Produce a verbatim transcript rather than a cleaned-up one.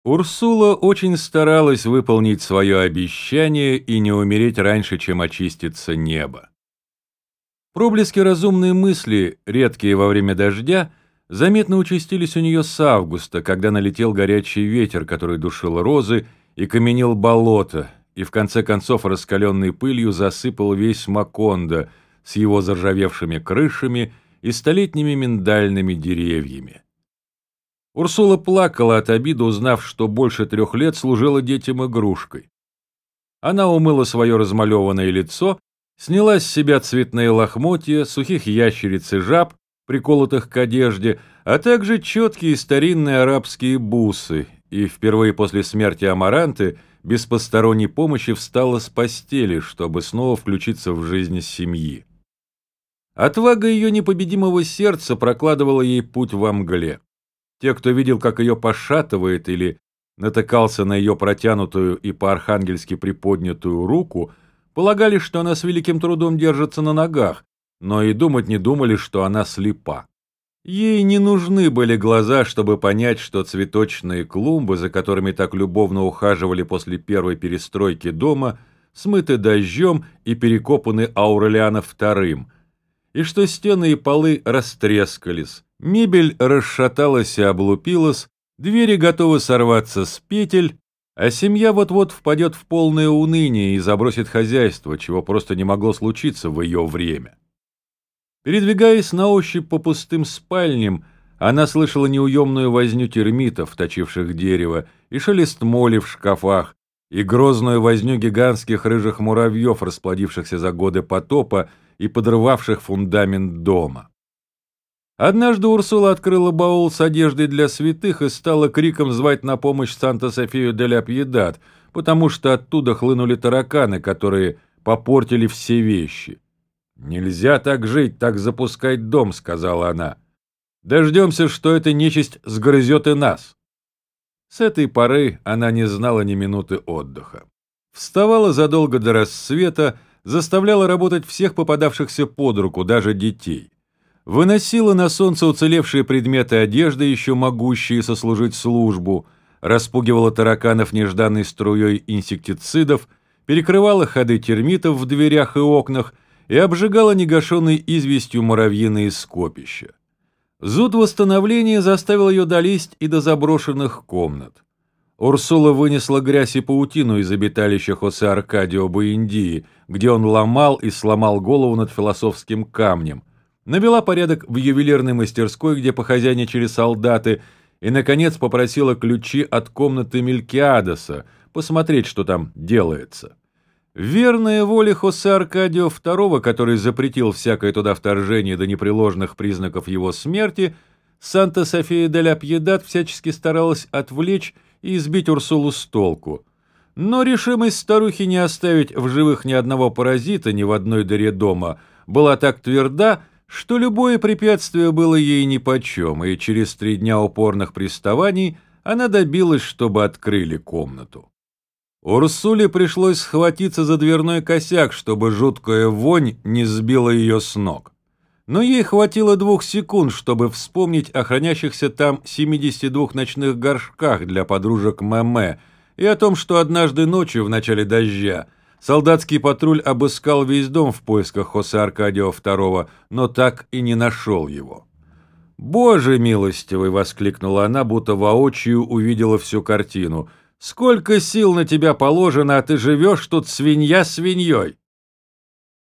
Урсула очень старалась выполнить свое обещание и не умереть раньше, чем очистится небо. Проблески разумной мысли, редкие во время дождя, заметно участились у нее с августа, когда налетел горячий ветер, который душил розы и каменил болото, и в конце концов раскаленной пылью засыпал весь Макондо с его заржавевшими крышами и столетними миндальными деревьями. Урсула плакала от обиды, узнав, что больше трех лет служила детям игрушкой. Она умыла свое размалеванное лицо, сняла с себя цветные лохмотья, сухих ящериц и жаб, приколотых к одежде, а также четкие старинные арабские бусы, и впервые после смерти Амаранты без посторонней помощи встала с постели, чтобы снова включиться в жизнь семьи. Отвага ее непобедимого сердца прокладывала ей путь во мгле. Те, кто видел, как ее пошатывает или натыкался на ее протянутую и по-архангельски приподнятую руку, полагали, что она с великим трудом держится на ногах, но и думать не думали, что она слепа. Ей не нужны были глаза, чтобы понять, что цветочные клумбы, за которыми так любовно ухаживали после первой перестройки дома, смыты дождем и перекопаны Аурелиано вторым, и что стены и полы растрескались, мебель расшаталась и облупилась, двери готовы сорваться с петель, а семья вот-вот впадет в полное уныние и забросит хозяйство, чего просто не могло случиться в ее время. Передвигаясь на ощупь по пустым спальням, она слышала неуемную возню термитов, точивших дерево, и шелест моли в шкафах, и грозную возню гигантских рыжих муравьев, расплодившихся за годы потопа и подрывавших фундамент дома. Однажды Урсула открыла баул с одеждой для святых и стала криком звать на помощь Санта-Софию де ля Пьедад, потому что оттуда хлынули тараканы, которые попортили все вещи. «Нельзя так жить, так запускать дом», — сказала она. «Дождемся, что эта нечисть сгрызет и нас». С этой поры она не знала ни минуты отдыха. Вставала задолго до рассвета, заставляла работать всех попадавшихся под руку, даже детей. Выносила на солнце уцелевшие предметы одежды, еще могущие сослужить службу, распугивала тараканов нежданной струей инсектицидов, перекрывала ходы термитов в дверях и окнах и обжигала негашенной известью муравьиные скопища. Зуд восстановления заставил ее долезть и до заброшенных комнат. Урсула вынесла грязь и паутину из обиталища Хосе Аркадио Буэндии, где он ломал и сломал голову над философским камнем, навела порядок в ювелирной мастерской, где похозяйничали солдаты, и, наконец, попросила ключи от комнаты Мелькиадеса, посмотреть, что там делается. Верная воле Хосе Аркадио второго, который запретил всякое туда вторжение до непреложных признаков его смерти, Санта-София де ля Пьедад всячески старалась отвлечь и избить Урсулу с толку. Но решимость старухи не оставить в живых ни одного паразита ни в одной дыре дома была так тверда, что любое препятствие было ей нипочем, и через три дня упорных приставаний она добилась, чтобы открыли комнату. Урсуле пришлось схватиться за дверной косяк, чтобы жуткая вонь не сбила ее с ног. Но ей хватило двух секунд, чтобы вспомнить о хранящихся там семидесяти двух ночных горшках для подружек Мэмэ и о том, что однажды ночью в начале дождя солдатский патруль обыскал весь дом в поисках Хосе Аркадио второго, но так и не нашел его. «Боже милостивый!» — воскликнула она, будто воочию увидела всю картину. «Сколько сил на тебя положено, а ты живешь тут свинья свиньей!»